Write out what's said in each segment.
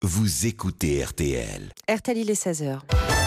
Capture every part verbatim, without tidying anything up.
Vous écoutez R T L. R T L, il est seize heures.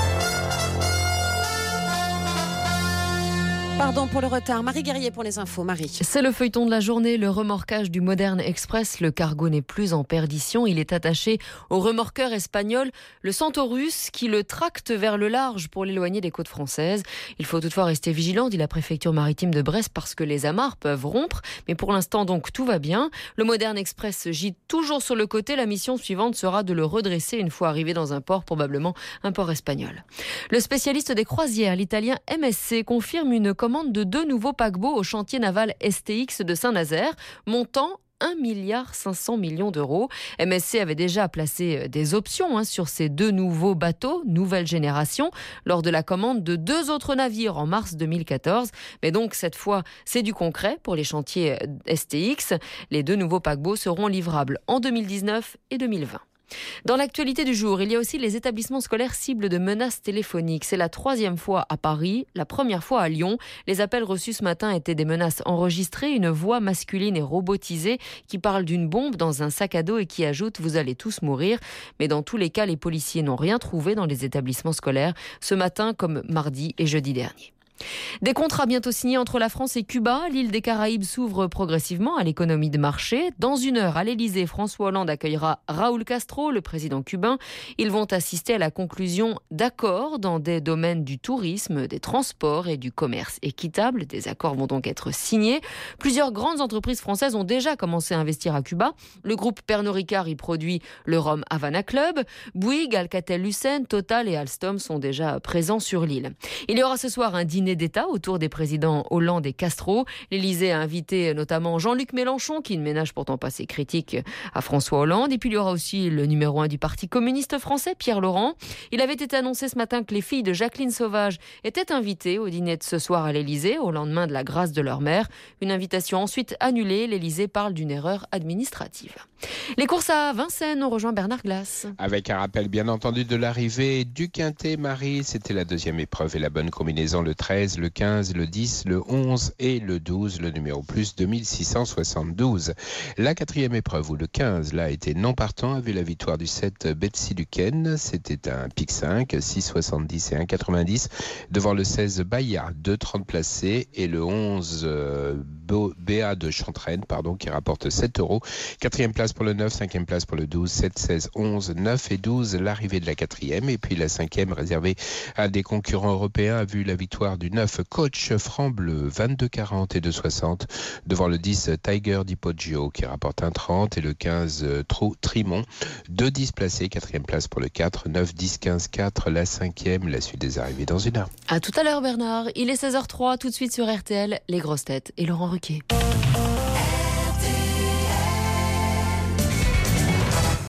Pardon pour le retard. Marie Guerrier pour les infos. Marie. C'est le feuilleton de la journée, le remorquage du Modern Express. Le cargo n'est plus en perdition. Il est attaché au remorqueur espagnol, le Centaurus, qui le tracte vers le large pour l'éloigner des côtes françaises. Il faut toutefois rester vigilant, dit la préfecture maritime de Brest, parce que les amarres peuvent rompre. Mais pour l'instant, donc, tout va bien. Le Modern Express gîte toujours sur le côté. La mission suivante sera de le redresser une fois arrivé dans un port, probablement un port espagnol. Le spécialiste des croisières, l'italien M S C, confirme une commande de deux nouveaux paquebots au chantier naval S T X de Saint-Nazaire, montant un milliard cinq cents millions d'euros. M S C avait déjà placé des options hein, sur ces deux nouveaux bateaux, nouvelle génération, lors de la commande de deux autres navires en mars deux mille quatorze. Mais donc, cette fois, c'est du concret pour les chantiers S T X. Les deux nouveaux paquebots seront livrables en deux mille dix-neuf et deux mille vingt. Dans l'actualité du jour, il y a aussi les établissements scolaires cibles de menaces téléphoniques. C'est la troisième fois à Paris, la première fois à Lyon. Les appels reçus ce matin étaient des menaces enregistrées. Une voix masculine et robotisée qui parle d'une bombe dans un sac à dos et qui ajoute « Vous allez tous mourir ». Mais dans tous les cas, les policiers n'ont rien trouvé dans les établissements scolaires ce matin comme mardi et jeudi dernier. Des contrats bientôt signés entre la France et Cuba. L'île des Caraïbes s'ouvre progressivement à l'économie de marché. Dans une heure, à l'Élysée, François Hollande accueillera Raúl Castro, le président cubain. Ils vont assister à la conclusion d'accords dans des domaines du tourisme, des transports et du commerce équitable. Des accords vont donc être signés. Plusieurs grandes entreprises françaises ont déjà commencé à investir à Cuba. Le groupe Pernod Ricard y produit le rhum Havana Club. Bouygues, Alcatel-Lucent, Total et Alstom sont déjà présents sur l'île. Il y aura ce soir un dîner d'État autour des présidents Hollande et Castro. L'Élysée a invité notamment Jean-Luc Mélenchon, qui ne ménage pourtant pas ses critiques à François Hollande. Et puis il y aura aussi le numéro un du Parti communiste français, Pierre Laurent. Il avait été annoncé ce matin que les filles de Jacqueline Sauvage étaient invitées au dîner de ce soir à l'Élysée, au lendemain de la grâce de leur mère. Une invitation ensuite annulée. L'Élysée parle d'une erreur administrative. Les courses à Vincennes ont rejoint Bernard Glass. Avec un rappel bien entendu de l'arrivée du Quintet Marie, c'était la deuxième épreuve et la bonne combinaison le treize, le quinze, le dix, le onze et le douze, le numéro plus deux mille six cent soixante-douze. La quatrième épreuve où le quinze là était non partant a vu la victoire du sept Betsy Duquesne. C'était un pic cinq, six soixante-dix et un quatre-vingt-dix devant le seize Bayard, deux trente placés et le onze euh, Béa de Chantraine pardon, qui rapporte sept euros. Quatrième place pour le neuf, cinquième place pour le douze, sept, seize, onze, neuf et douze, l'arrivée de la quatrième. Et puis la cinquième, réservée à des concurrents européens, a vu la victoire du neuf Coach Franc-Bleu, vingt-deux quarante et deux soixante, devant le dix Tiger di Poggio, qui rapporte un trente, et le quinze Trou Trimont, deux dix placés, quatrième place pour le quatre, neuf, dix, quinze, quatre, la cinquième, la suite des arrivées dans une heure. À tout à l'heure Bernard, il est seize heures zéro trois, tout de suite sur R T L, les grosses têtes et Laurent Ruquier.